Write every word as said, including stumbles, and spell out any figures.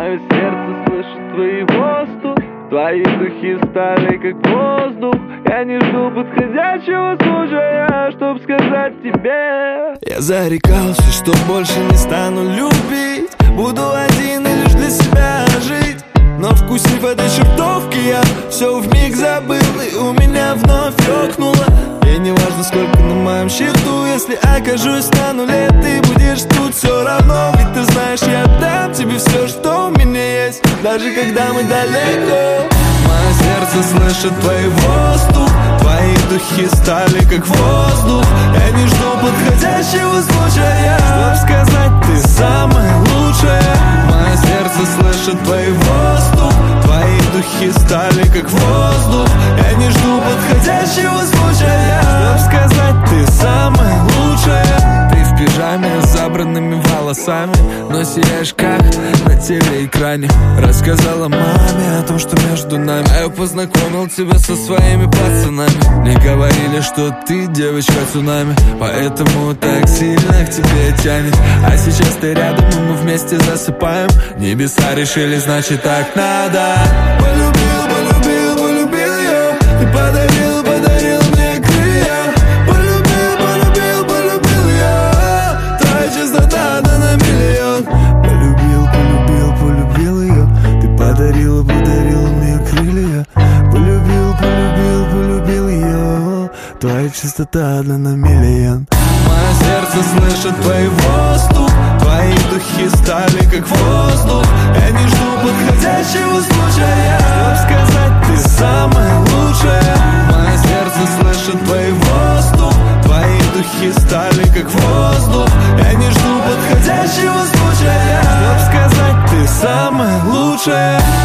Мое сердце слышит твои воздух, твои духи стали как воздух. Я не жду подходящего случая, чтоб сказать тебе. Я зарекался, что больше не стану любить, буду один и лишь для себя жить. Но вкусив этой чертовки, я все вмиг забыл, и у меня вновь ёкнуло. И не важно, сколько на моем счету, если окажусь на нуле, ты будешь тут все равно. Ведь ты знаешь, я отдам тебе все, что у меня есть, даже когда мы далеко. Мое сердце слышит твой воздух, твои духи стали как воздух. Я не жду подходящего случая, чтоб сказать, ты самая лучшая. Мое сердце слышит твой воздух, твои духи стали как воздух. Я не жду подходящего случая, чтоб сказать, ты самая лучшая. Ты в пижаме с забранными волосами, но сияешь как на телеэкране. Рассказала маме о том, что между нами, а я познакомил тебя со своими пацанами. Мне говорили, что ты девочка цунами, поэтому так сильно к тебе тянет. А сейчас ты рядом, и мы вместе засыпаем. Небеса решили, значит так надо. Полюбил, полюбил, полюбил я. Ты подарил, подарил мне крылья. Полюбил, полюбил, полюбил я. Твоя чистота да на миллион. Полюбил, полюбил, полюбил ее. Ты подарил, подарил мне крылья. Полюбил, полюбил, полюбил ее. Твоя чистота да на миллион. Мое сердце слышит твой воздух, твои духи стали как воздух. Я не жду подходящего случая, чтоб сказать, ты самая лучшая. Мое сердце слышит твой воздух, твои духи стали как воздух. Я не жду подходящего случая, чтоб сказать, ты самая лучшая.